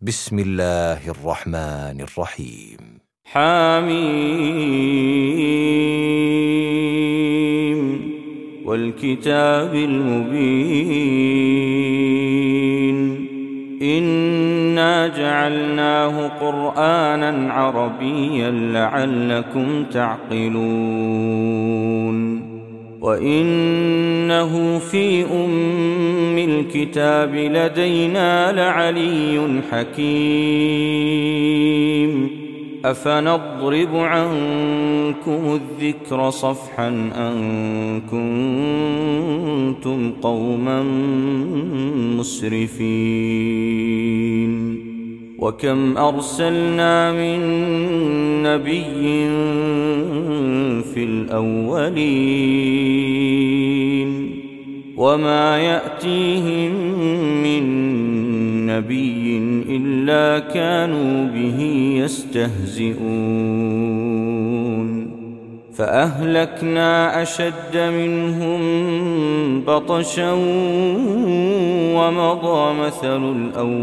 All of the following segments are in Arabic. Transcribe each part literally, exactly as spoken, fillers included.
بسم الله الرحمن الرحيم. حميم والكتاب المبين إنا جعلناه قرآنا عربيا لعلكم تعقلون وإنه في أم الكتاب لدينا لعلي حكيم أفنضرب عنكم الذكر صفحا أن كنتم قوما مسرفين وكم أرسلنا من نبي في الأولين وما يأتيهم من نبي إلا كانوا به يستهزئون فأهلكنا أشد منهم بطشا ومضى مثل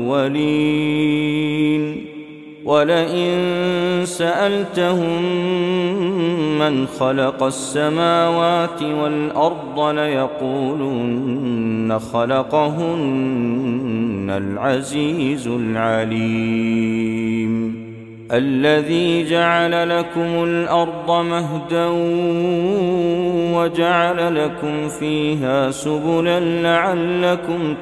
الأولين ولئن سألتهم من خلق السماوات والأرض ليقولن خلقهن العزيز العليم الذي جعل لكم الأرض مهدا وجعل لكم فيها سبلا لعلكم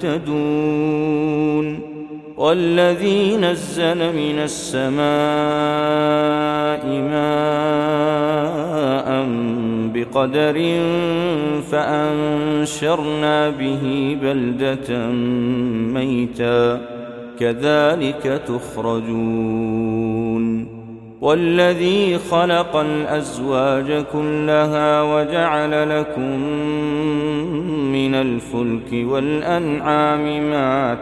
تهتدون والذي نزل من السماء ماء بقدر فأنشرنا به بلدة ميتا كذلك تخرجون والذي خلق الأزواج كلها وجعل لكم من الفلك والأنعام ما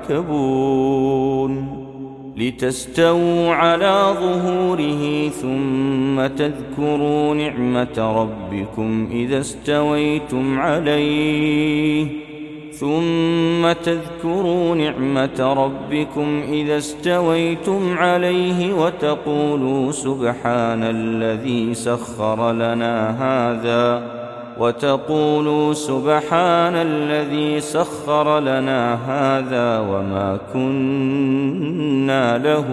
تركبون لتستووا على ظهوره ثم تذكروا نعمة ربكم إذا استويتم عليه ثم تذكروا نعمة ربكم إذا استويتم عليه وتقولوا سبحان الذي سخر لنا هذا وتقولوا سبحان الذي سخر لنا هذا وما كنا له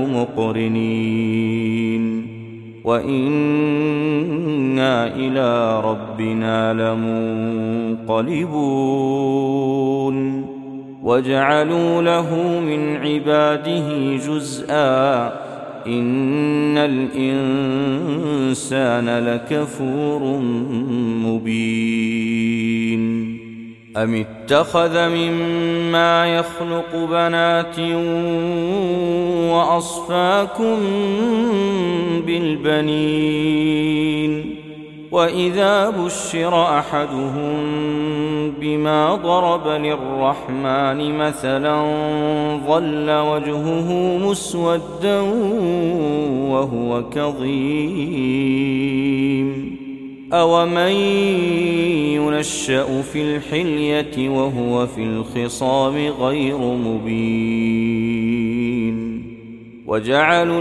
مقرنين وإنا إلى ربنا لمنقلبون وجعلوا له من عباده جزءا إن الإنسان لكفور مبين أم اتخذ مما يخلق بنات وأصفاكم بالبنين وإذا بشر أحدهم بما ضرب للرحمن مثلا ظل وجهه مسودا وهو كظيم أومن ينشأ في الحلية وهو في الخصام غير مبين وجعلوا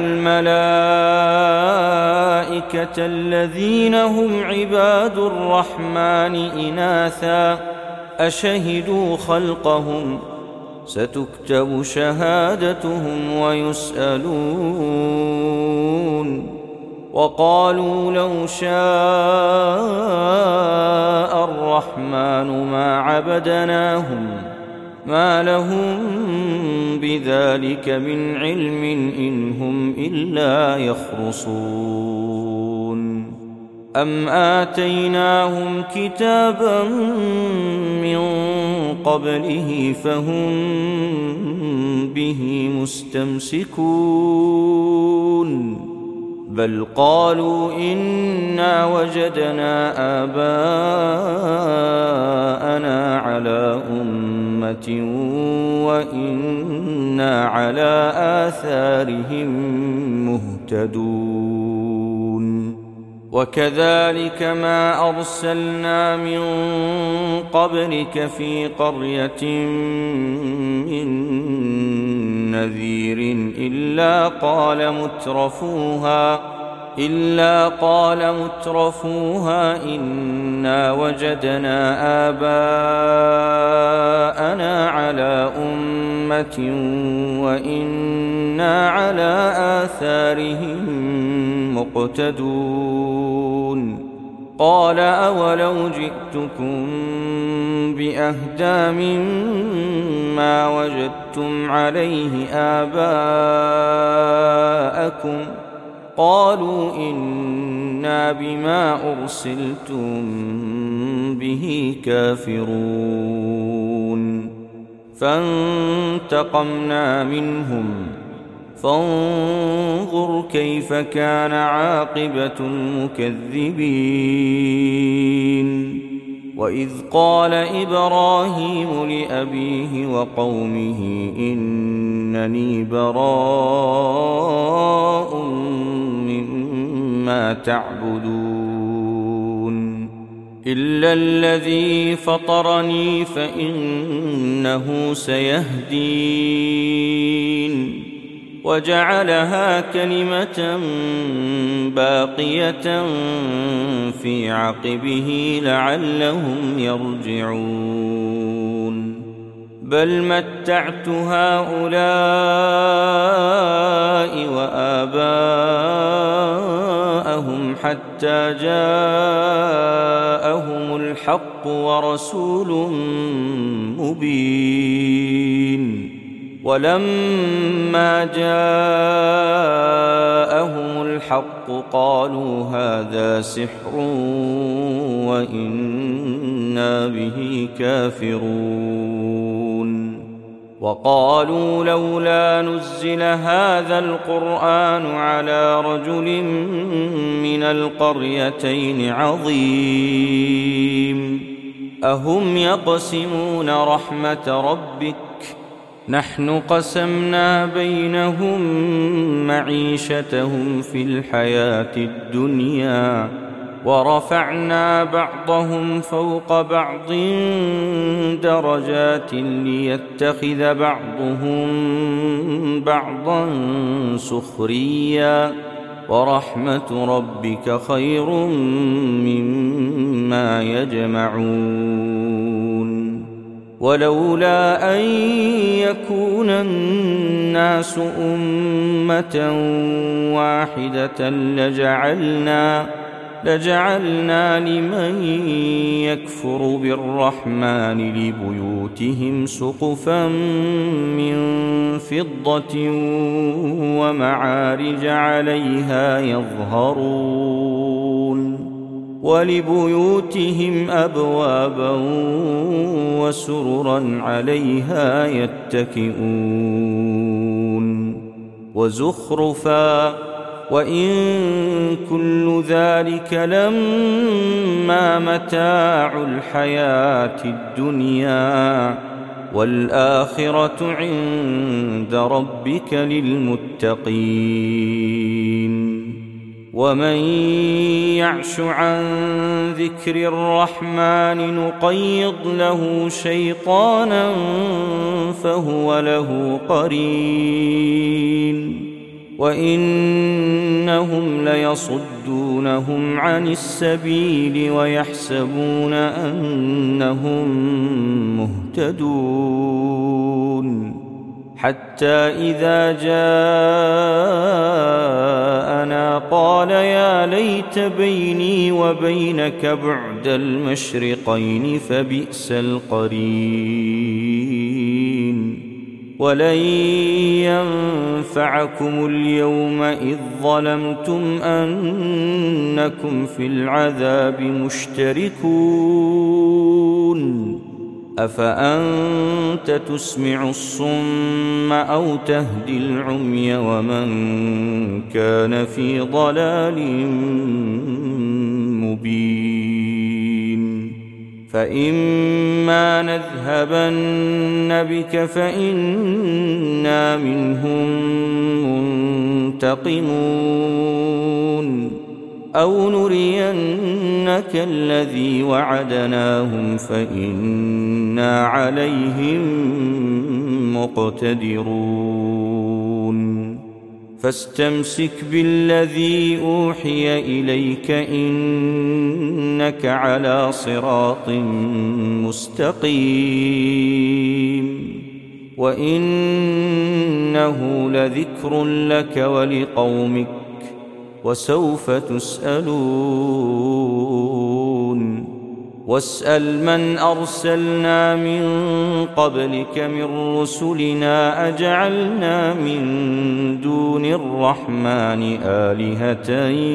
الملائكة الذين هم عباد الرحمن إناثا أشهدوا خلقهم ستكتب شهادتهم ويسألون وقالوا لو شاء الرحمن ما عبدناهم ما لهم بذلك من علم إن هم إلا يخرصون أم آتيناهم كتابا من قبله فهم به مستمسكون بل قالوا إنا وجدنا آباءنا على أمة وإنا على آثارهم مهتدون وكذلك ما أرسلنا من قبلك في قرية من نذير إلا قال مترفوها إلا قال مترفوها إنا وجدنا آباءنا على أمة وإنا على آثارهم مقتدون قال أولو جئتكم بأهدى مما وجدتم عليه آباءكم قالوا إنا بما أرسلتم به كافرون فانتقمنا منهم فانظر كيف كان عاقبة المكذبين وإذ قال إبراهيم لأبيه وقومه إنني براء مما تعبدون إلا الذي فطرني فإنه سيهدين وجعلها كلمة باقية في عقبه لعلهم يرجعون بل متعت هؤلاء وآباءهم حتى جاءهم الحق ورسول مبين ولما جاءهم الحق قالوا هذا سحر وإنا به كافرون وقالوا لولا نزل هذا القرآن على رجل من القريتين عظيم أهم يقسمون رحمة ربك نحن قسمنا بينهم معيشتهم في الحياة الدنيا ورفعنا بعضهم فوق بعض درجات ليتخذ بعضهم بعضا سخريا ورحمة ربك خير مما يجمعون ولولا أن يكون الناس أمة واحدة لجعلنا لجعلنا لمن يكفر بالرحمن لبيوتهم سقفا من فضة ومعارج عليها يظهرون ولبيوتهم أبوابا وسررا عليها يتكئون وزخرفا وإن كل ذلك لما متاع الحياة الدنيا والآخرة عند ربك للمتقين ومن يعش عن ذكر الرحمن نقيض له شيطانا فهو له قرين وإنهم ليصدونهم عن السبيل ويحسبون أنهم مهتدون حتى إذا جاءنا قال يا ليت بيني وبينك بعد المشرقين فبئس القرين ولن ينفعكم اليوم إذ ظلمتم أنكم في العذاب مشتركون أفأنت تسمع الصم أو تهدي العمي ومن كان في ضلال مبين فإما نذهبن بك فإنا منهم منتقمون أو نرينك الذي وعدناهم فإنا عليهم مقتدرون فاستمسك بالذي أوحي إليك إنك على صراط مستقيم وإنه لذكر لك ولقومك وسوف تسألون واسأل من أرسلنا من قبلك من رسلنا أجعلنا من دون الرحمن آلهة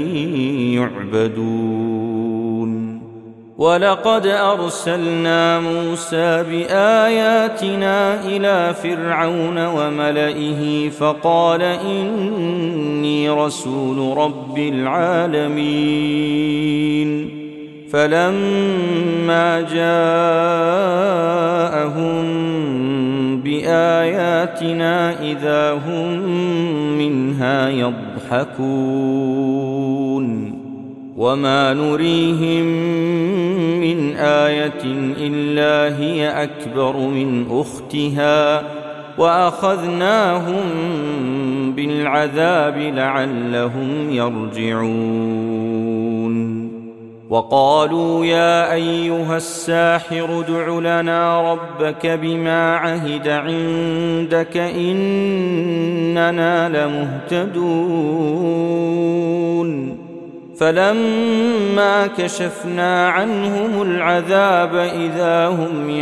يعبدون ولقد أرسلنا موسى بآياتنا إلى فرعون وملئه فقال إني رسول رب العالمين فلما جاءهم بآياتنا إذا هم منها يضحكون وما نريهم من آية إلا هي أكبر من أختها وأخذناهم بالعذاب لعلهم يرجعون وقالوا يا أيها الساحر ادع لنا ربك بما عهد عندك إننا لمهتدون فلما كشفنا عنهم العذاب إذا هم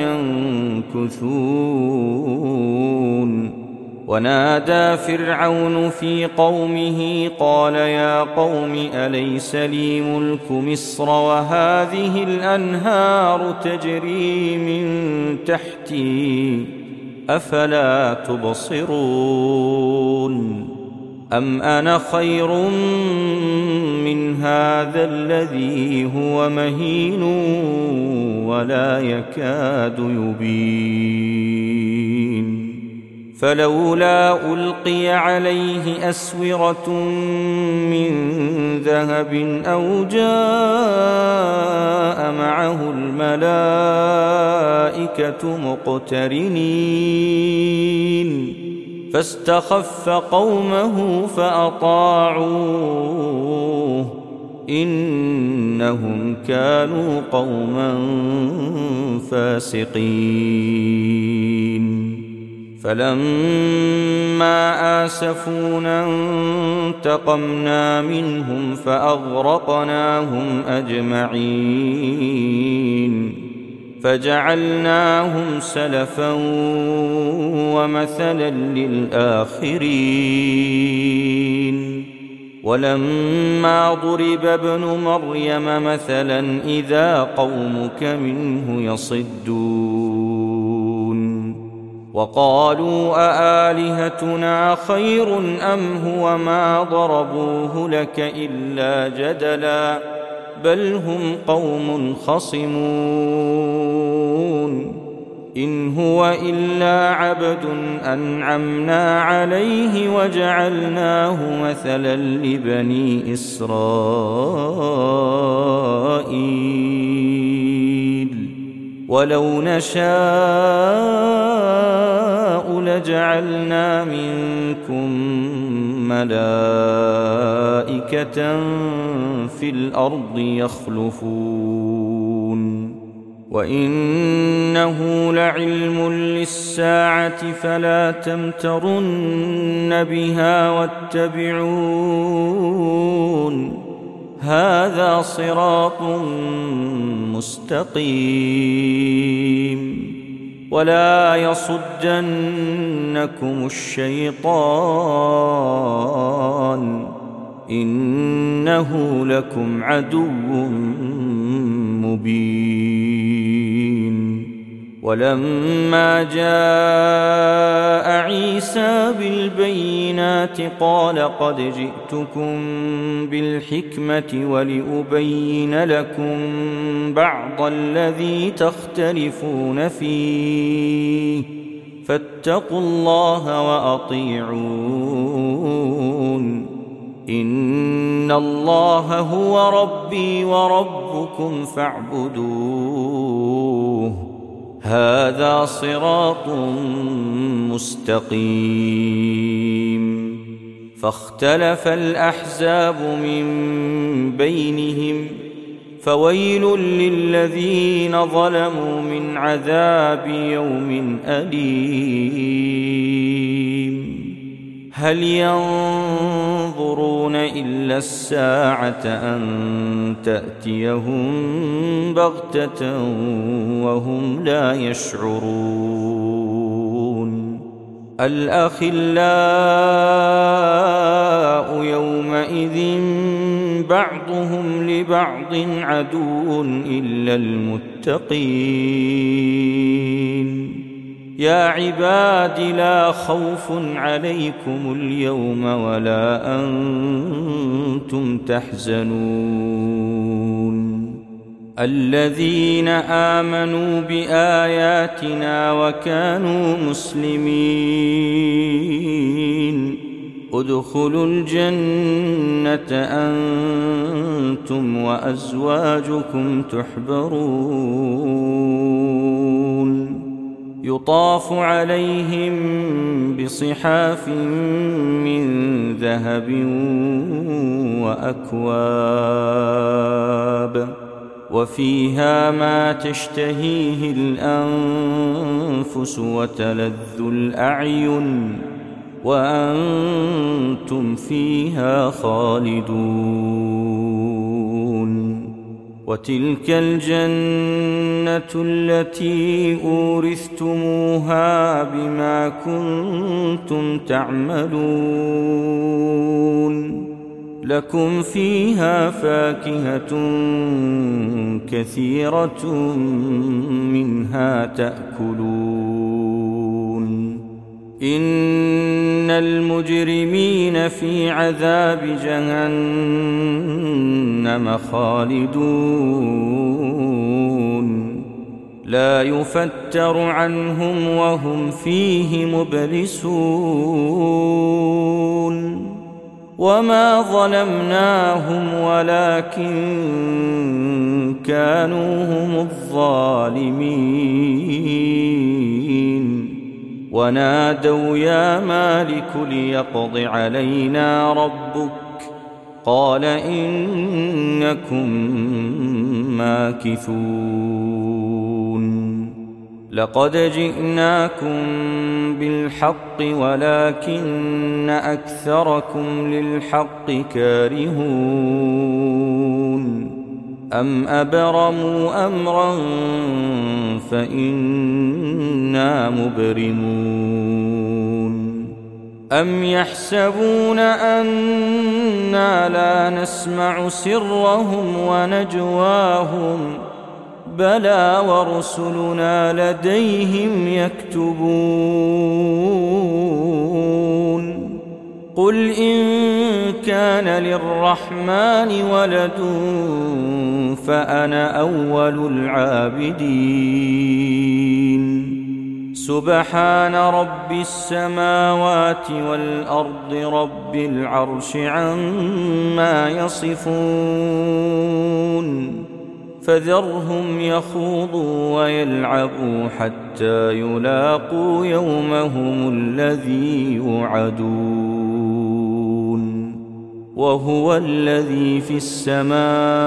ينكثون ونادى فرعون في قومه قال يا قوم أليس لي ملك مصر وهذه الأنهار تجري من تحتي أفلا تبصرون أم أنا خير من هذا الذي هو مهين ولا يكاد يبين فلولا ألقي عليه أسورة من ذهب أو جاء معه الملائكة مقترنين فاستخف قومه فأطاعوه إنهم كانوا قوما فاسقين فلما آسفونا انتقمنا منهم فأغرقناهم أجمعين فجعلناهم سلفا ومثلا للآخرين ولما ضرب ابن مريم مثلا إذا قومك منه يصدون وقالوا أآلهتنا خير أم هو ما ضربوه لك إلا جدلا بل هم قوم خصمون إن هو إلا عبد أنعمنا عليه وجعلناه مثلا لبني إسرائيل ولو نشاء لجعلنا منكم ملائكة في الأرض يخلفون وإنه لعلم للساعة فلا تمترن بها واتبعون هذا صراط مستقيم ولا يصدنكم الشيطان إنه لكم عدو مبين ولما جاء عيسى بالبينات قال قد جئتكم بالحكمة ولأبين لكم بعض الذي تختلفون فيه فاتقوا الله وأطيعون إن الله هو ربي وربكم فاعبدوه هذا صراط مستقيم فاختلف الأحزاب من بينهم فويل للذين ظلموا من عذاب يوم أليم هل ينظرون إلا الساعة أن تأتيهم بغتة وهم لا يشعرون الأخلاء يومئذ بعضهم لبعض عدو إلا المتقين يا عباد لا خوف عليكم اليوم ولا أنتم تحزنون الذين آمنوا بآياتنا وكانوا مسلمين ادخلوا الجنة أنتم وأزواجكم تحبرون يطاف عليهم بصحاف من ذهب وأكواب وفيها ما تشتهيه الأنفس وتلذ الأعين وأنتم فيها خالدون وتلك الجنة التي أورثتموها بما كنتم تعملون لكم فيها فاكهة كثيرة منها تأكلون إن المجرمين في عذاب جهنم خالدون لا يفتر عنهم وهم فيه مبلسون وما ظلمناهم ولكن كانوا هم الظالمين ونادوا يا مالك ليقض علينا ربك قال إنكم ماكثون لقد جئناكم بالحق ولكن أكثركم للحق كارهون أم أبرموا أمرا فإنا مبرمون أم يحسبون أنا لا نسمع سرهم ونجواهم بلى ورسلنا لديهم يكتبون قل إن كان للرحمن ولد فأنا أول العابدين سبحان رب السماوات والأرض رب العرش عما يصفون فذرهم يخوضوا ويلعبوا حتى يلاقوا يومهم الذي يوعدون وهو الذي في السماء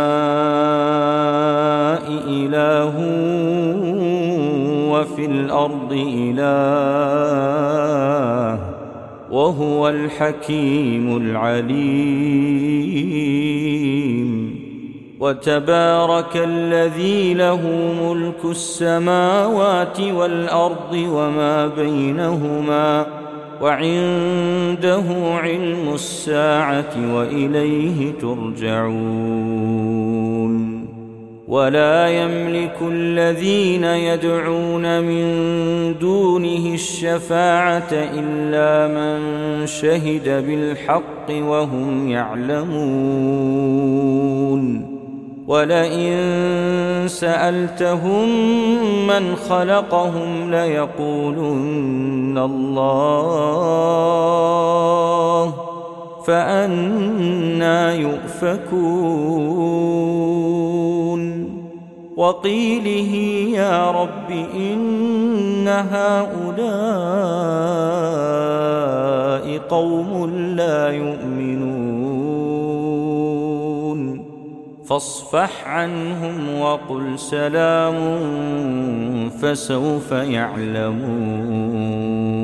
إله وفي الأرض إله وهو الحكيم العليم وتبارك الذي له ملك السماوات والأرض وما بينهما وعنده علم الساعة وإليه ترجعون ولا يملك الذين يدعون من دونه الشفاعة إلا من شهد بالحق وهم يعلمون ولئن سألتهم من خلقهم ليقولن الله فأنى يؤفكون وقيله يا رب إن هؤلاء قوم لا يؤمنون فاصفح عنهم وقل سلام فسوف يعلمون.